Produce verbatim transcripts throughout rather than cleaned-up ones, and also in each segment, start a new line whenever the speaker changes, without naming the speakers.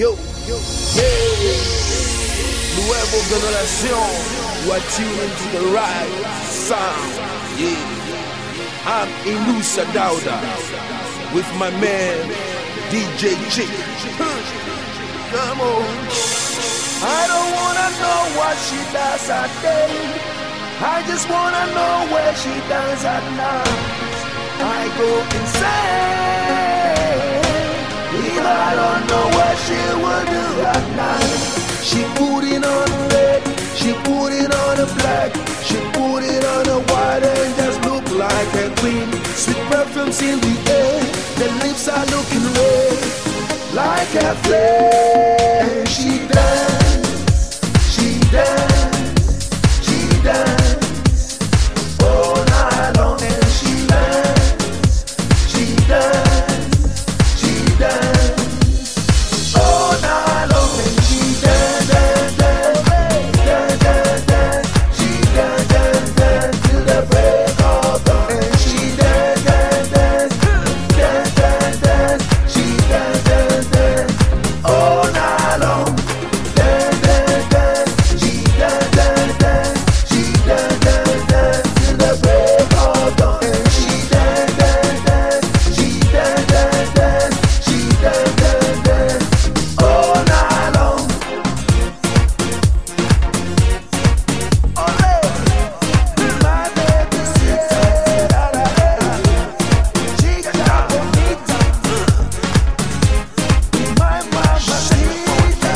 Yo, yo, yeah. Nuevo generación, you are tuning to the right sound. Yeah, I'm Inusa Dauda with my man D J Chick. Come on. I don't wanna know what she does at day. I just wanna know where she does at night. I go insane if I don't know what she will do at night. She put it on red, she put it on a black, she put it on a white and just look like a queen. Sweet perfumes in the air, the lips are looking red like a flame. She dance, she dance, she dance all night long, and she dance, she dance, she dance all night long, and she dance, dance, dance, dance, dance, dance. She dance, dance, dance till the break of dawn, and she dance, dance, dance, dance, dance, dance. She dance, dance, dance all night long. Dance, dance, dance. She dance, dance, dance. She dance, dance, dance till the break of dawn, and she dance, dance, dance. She dance, dance, dance. She dance, dance, dance all night long. Ole, my baby said, da, da, da. Chica, bonita, my mamacita.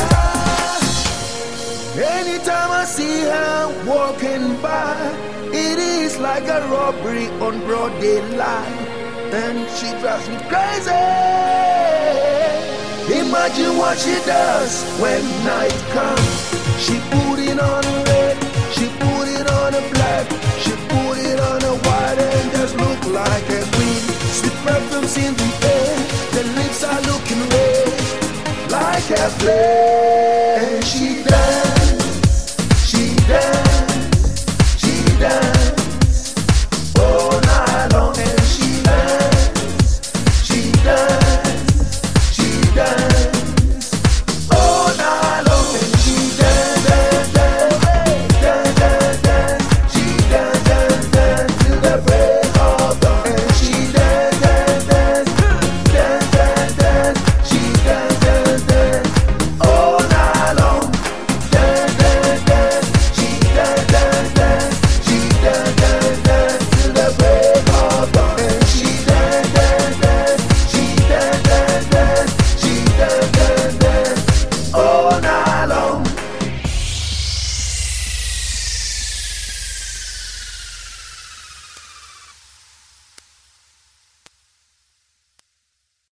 Anytime I see her walking by, it is like a robbery on broad daylight, and she drives me crazy. Imagine what she does when night comes. She put it on red, she put it on a black, she put it on a white and just look like a queen. Sweet perfumes in the air, the lips are looking red like a flame. She dance.